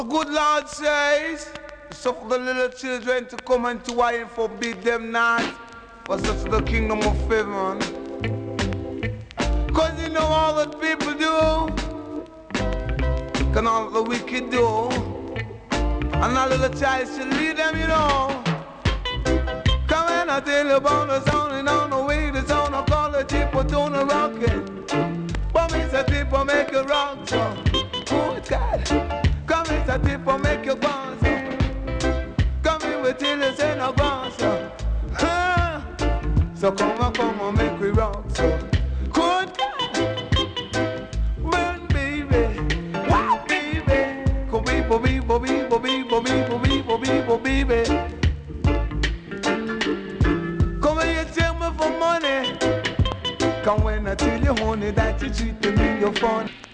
Good Lord says, suffer the little children to come unto I and forbid them not, for such is the kingdom of heaven. Cause you know all that people do, can all the wicked do, and a little child should lead them, you know. Come and I tell you about the sound and on the way, the sound of all the people doing the rocking. But me say people make you rock, so good God. Come in, say people make you bounce, so come in with till you say no bounce, so so come on, make we rock, so good God. Burn baby, wow baby, go beebo, beebo, beebo, beebo, beebo, beebo, beebo, baby. Come and you take me for money. Come when I tell you honey that you treat me your fun.